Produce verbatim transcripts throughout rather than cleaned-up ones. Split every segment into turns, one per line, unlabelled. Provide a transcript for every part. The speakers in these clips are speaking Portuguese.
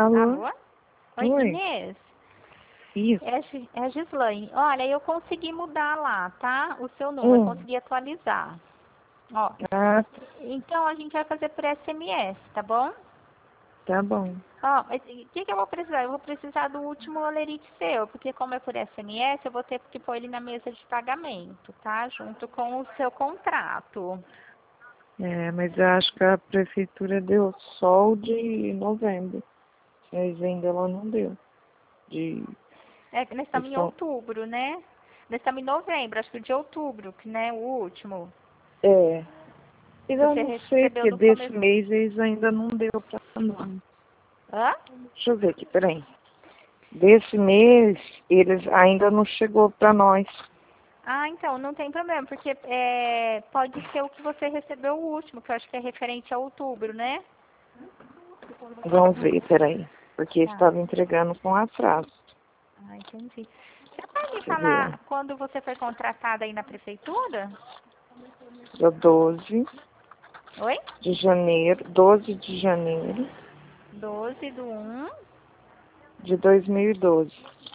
Alô?
Alô? Oi,
Oi.
Inês?
Isso.
É a Gi- é a Gislaine. Olha, eu consegui mudar lá, tá? O seu número, eu
Hum.
consegui atualizar. Ó,
Ah,
então a gente vai fazer por S M S, tá bom?
tá bom.
Ó, mas o que, que eu vou precisar? Eu vou precisar do último olerite seu, porque como é por S M S, eu vou ter que pôr ele na mesa de pagamento, tá? Junto com o seu contrato.
É, mas eu acho que a prefeitura deu só o de novembro. Mas ainda ela não deu. De...
É, nós estamos em
Estão...
outubro, né? Nós estamos em novembro, acho que o de outubro, que né, o último.
É. Mas eu
Você
não sei,
recebeu
porque
no
desse
começo.
mês eles ainda não deu pra nós.
Hã?
Deixa eu ver aqui, peraí. Desse mês, eles ainda não chegou pra nós.
Ah, então, não tem problema, porque é, pode ser o que você recebeu o último, que eu acho que é referente a outubro, né?
Vamos ver, peraí. Porque
Tá.
estava entregando com atraso.
Ah, entendi. Você pode me
Deixa eu ver.
falar quando você foi contratada aí na prefeitura?
Dia doze
Oi?
de janeiro, doze de janeiro
doze do um.
de dois mil e doze.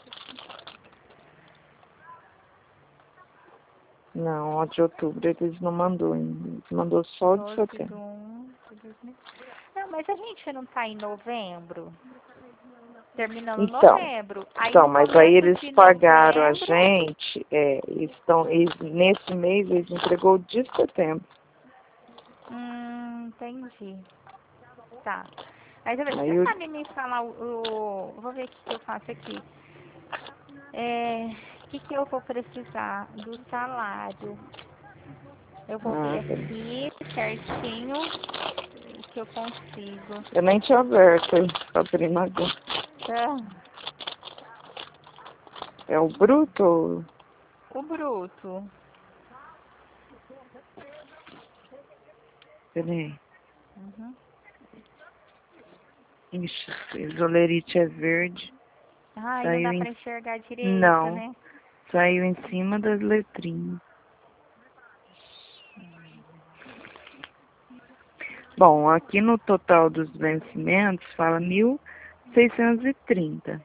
Não, ó, de outubro eles não mandou ainda. Eles mandou só de
doze do
setembro.
um de dois mil. Não, mas a gente não tá em novembro. Terminando
Então,
novembro. Aí
então,
no
mas aí
começo
eles
de
pagaram a
novembro.
gente, é, eles estão, eles, nesse mês eles entregou de setembro.
Hum, entendi. Tá. Aí você
Aí
você
eu,
sabe me falar o, o- vou ver o que que eu faço aqui. É, o que que eu vou precisar do salário? Eu vou ver
ah,
aqui certinho o que eu consigo.
eu nem tinha aberto a prima agora.
Tá.
É o bruto?
O bruto.
Peraí.
Uhum.
Ixi, isolerite é verde.
Ai, não
Saiu
dá
em...
pra enxergar direito,
Não,
né?
saiu em cima das letrinhas. Bom, aqui no total dos vencimentos fala mil seiscentos e trinta.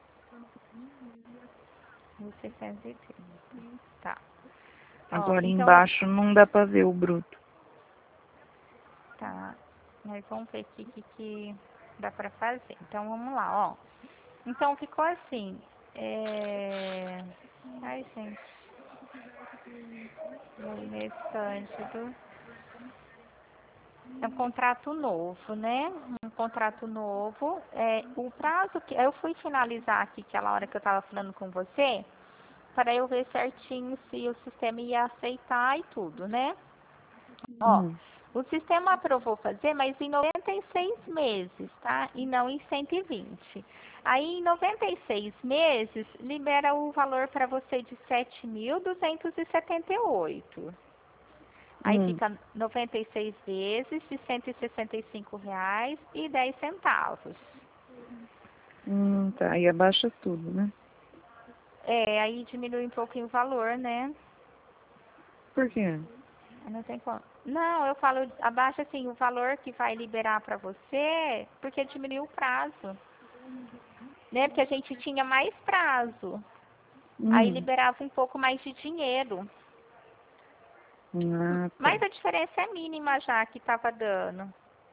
mil seiscentos e trinta. Tá. Ó,
Agora
então,
embaixo não dá pra ver o bruto.
tá. Nós vamos ver aqui o que, que dá pra fazer. Então, vamos lá, ó. Então, ficou assim. É... Ai, gente. O mês Cândido. É um contrato novo, né? Um contrato novo. É, o prazo que eu fui finalizar aqui, aquela hora que eu estava falando com você, para eu ver certinho se o sistema ia aceitar e tudo, né? Ó,
Hum.
o sistema aprovou fazer, mas em noventa e seis meses, tá? E não em cento e vinte. Aí, em noventa e seis meses, libera o valor para você de sete mil duzentos e setenta e oito. Aí
Hum.
fica noventa e seis vezes de cento e sessenta e cinco reais e dez centavos.
Hum, tá. Aí abaixa tudo, né?
É, aí diminui um pouquinho o valor, né?
Por quê?
Não tem como. Não, eu falo, abaixa assim o valor que vai liberar para você, porque diminuiu o prazo. Né? Porque a gente tinha mais prazo. Aí
Hum.
liberava um pouco mais de dinheiro.
Ah,
Mas
tá.
a diferença é mínima já que estava dando.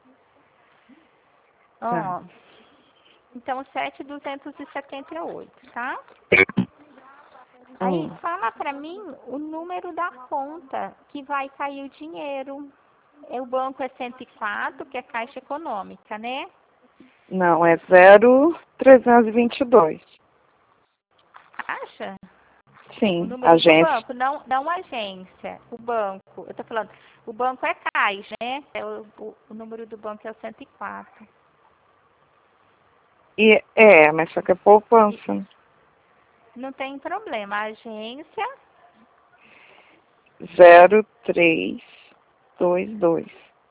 Tá.
Ó, então sete mil duzentos e setenta e oito, tá? Aí
Hum.
fala pra mim o número da conta que vai cair o dinheiro. É, o banco é cento e quatro, que é Caixa Econômica, né?
Não, é zero trezentos e vinte e dois.
Acha? O
Sim,
número do
agência.
banco, não, não agência, o banco. Eu tô falando, o banco é Caixa, né? É o, o, o número do banco é o cento e quatro.
E, é, mas só que é poupança. Né?
Não tem problema. A agência,
zero três dois dois.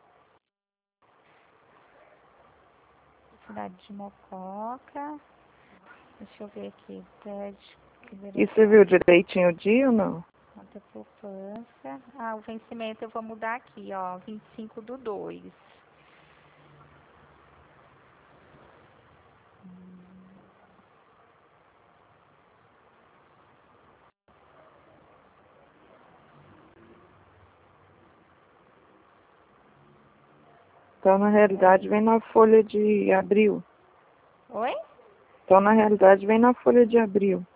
cidade de Mococa. Deixa eu ver aqui. Prédio,
E você viu
liberação,
direitinho o dia ou não?
conta poupança. Ah, o vencimento eu vou mudar aqui, ó. vinte e cinco do dois.
Então, na realidade, vem na folha de abril.
Oi?
Então, na realidade, vem na folha de abril.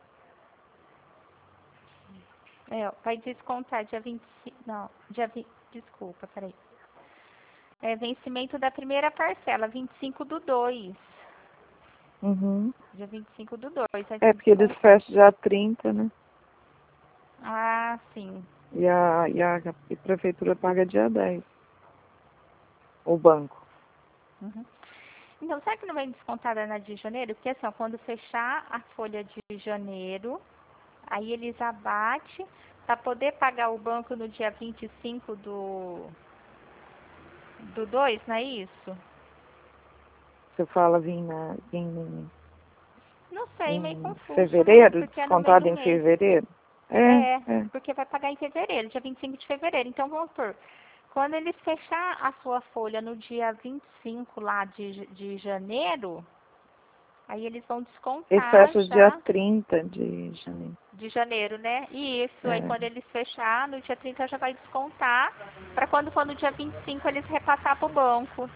É, vai descontar dia vinte e cinco, não, dia vinte, desculpa, peraí. É vencimento da primeira parcela, vinte e cinco do dois.
Uhum.
Dia vinte e cinco do dois. Vai
É,
ser
porque eles
descontado.
fecham dia trinta, né?
Ah, sim.
E a, e a, e a prefeitura paga dia dez. O banco.
Uhum. Então, será que não vem descontada na de janeiro? Porque assim, ó, quando fechar a folha de janeiro, aí eles abatem para poder pagar o banco no dia vinte e cinco do, do dois, não é isso?
Você fala vir na, em,
Não sei, meio
em
confuso, né?
fevereiro,
Porque é no meio
descontado
do
em
mês.
fevereiro? É,
É,
é.
porque vai pagar em fevereiro, dia vinte e cinco de fevereiro. Então, vamos por. Quando eles fechar a sua folha no dia vinte e cinco lá de, de janeiro, aí eles vão
E
descontar
fecha dia
já
trinta de janeiro.
de janeiro, né? E isso, aí
É.
quando eles fechar, no dia trinta já vai descontar, para quando for no dia vinte e cinco eles repassar para o banco.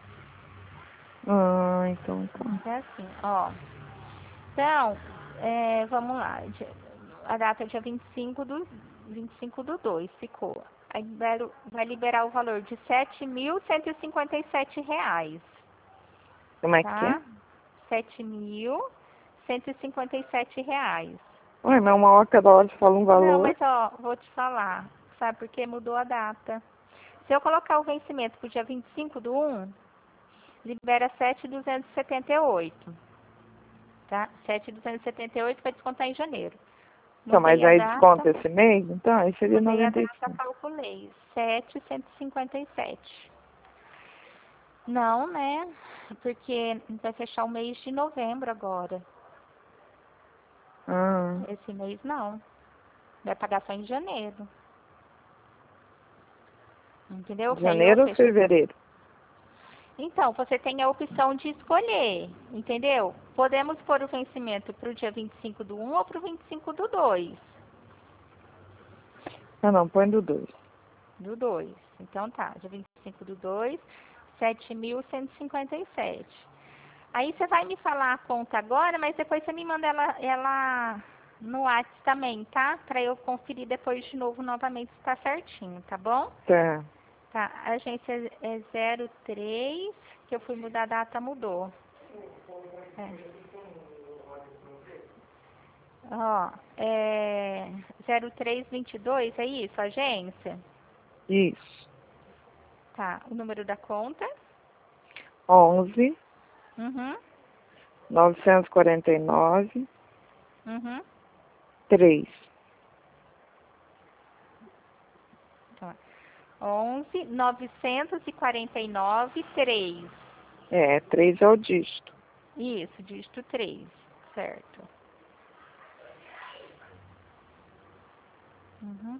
Ah, então tá.
É assim, ó. Então, é, vamos lá. Dia- A data é dia vinte e cinco do, vinte e cinco do dois, ficou. Aí libero- vai liberar o valor de sete mil cento e cinquenta e sete reais,
Como é que é?
tá? sete mil cento e cinquenta e sete reais.
Ué, mas uma hora cada hora você fala um
Não,
valor.
mas ó, vou te falar. Sabe por que mudou a data? Se eu colocar o vencimento pro dia vinte e cinco do um, libera sete mil duzentos e setenta e oito, tá? sete mil duzentos e setenta e oito vai descontar em janeiro.
Então, mas
Mudei a
aí
data,
desconta esse mês? Então, aí seria
mudei a
noventa e
data,
cinco.
calculei. sete mil cento e cinquenta e sete. Não, né? Porque vai fechar o mês de novembro agora.
Ah,
Esse mês não. Vai pagar só em janeiro. Entendeu? Que aí eu
janeiro ou
fecho.
fevereiro?
Então, você tem a opção de escolher, entendeu? Podemos pôr o vencimento para o dia vinte e cinco do um ou para o vinte e cinco do dois.
Ah, não, põe do dois.
Do dois. Então tá, dia vinte e cinco do dois, sete mil cento e cinquenta e sete. Aí você vai me falar a conta agora, mas depois você me manda ela, ela no WhatsApp também, tá? Para eu conferir depois de novo, novamente, se tá certinho, tá bom?
Tá.
Tá, a agência é zero três, que eu fui mudar a data, mudou. É. Ó, é zero três vinte e dois, é isso, agência?
Isso.
Tá, o número da conta?
onze,
Uhum,
novecentos e quarenta e nove,
uhum.
três.
Então, onze, novecentos e quarenta e nove, três.
É, três é o dígito.
Isso, dígito três, certo. Uhum.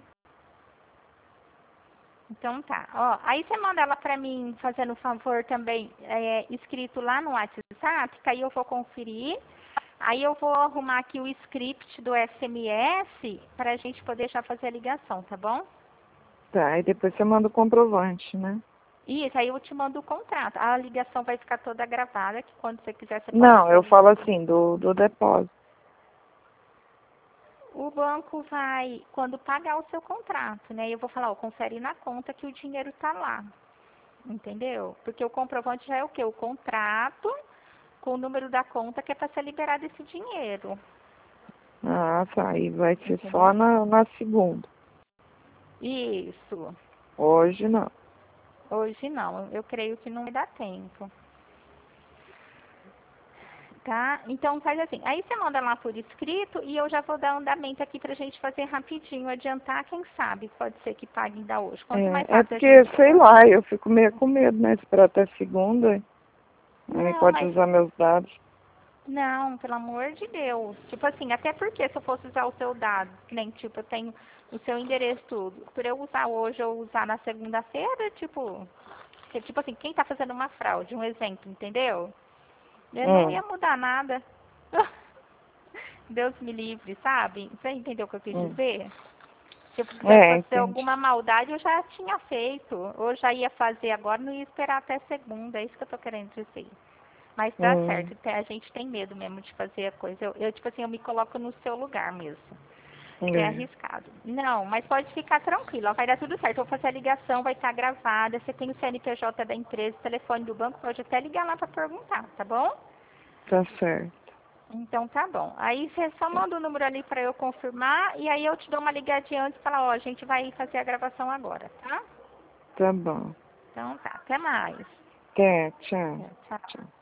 Então tá, ó, aí você manda ela pra mim, fazendo favor também, é, escrito lá no WhatsApp, que aí eu vou conferir, aí eu vou arrumar aqui o script do S M S pra gente poder já fazer a ligação, tá bom?
Tá, e depois você manda o comprovante, né?
Isso, aí eu te mando o contrato. A ligação vai ficar toda gravada, que quando você quiser você pode
Não, eu
ouvir.
falo assim, do, do depósito.
O banco vai, quando pagar o seu contrato, né? Eu vou falar, ó, confere na conta que o dinheiro tá lá. Entendeu? Porque o comprovante já é o quê? O contrato com o número da conta que é para ser liberado esse dinheiro.
Ah, tá, aí vai ser só
Entendeu?
na, na segunda.
Isso.
Hoje não.
Hoje não. Eu creio que não vai dar tempo. Tá? Então faz assim. Aí você manda lá por escrito e eu já vou dar andamento aqui pra gente fazer rapidinho, adiantar, quem sabe, pode ser que pague ainda hoje. Quanto mais
É, é
rápido a
porque,
gente
sei
for.
lá, eu fico meio com medo, né? Esperar até segunda. Aí
Não,
pode
mas
usar meus dados.
não, pelo amor de Deus. Tipo assim, até porque se eu fosse usar o seu dado, que nem tipo, eu tenho o seu endereço tudo. Por eu usar hoje ou usar na segunda-feira, tipo, que, tipo assim, quem tá fazendo uma fraude, um exemplo, entendeu? Eu não
Hum,
ia mudar nada. Deus me livre, sabe? Você entendeu o que eu quis
hum.
dizer? Se eu quisesse
É,
fazer
entendi.
alguma maldade, eu já tinha feito. Ou já ia fazer agora, não ia esperar até segunda. É isso que eu tô querendo dizer. Mas dá
Hum,
certo. te- A gente tem medo mesmo de fazer a coisa. Eu, eu, tipo assim, eu me coloco no seu lugar mesmo. Que é
é,
arriscado. Não, mas pode ficar tranquila. Vai dar tudo certo. Eu vou fazer a ligação, vai estar gravada. Você tem o C N P J da empresa, o telefone do banco, pode até ligar lá para perguntar, tá bom?
tá certo.
Então tá bom. Aí você só manda o número ali para eu confirmar e aí eu te dou uma ligadinha antes e falar, ó, a gente vai fazer a gravação agora, tá?
Tá bom.
Então tá, até mais.
Até, tchau.
É, tchau.
Tchau.